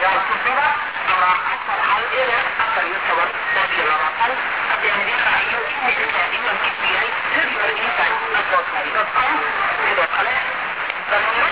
waa toddoba ama afar hal eber 14 adeegyada iyo iminka imankiisu yahay radio insight.com sidoo kale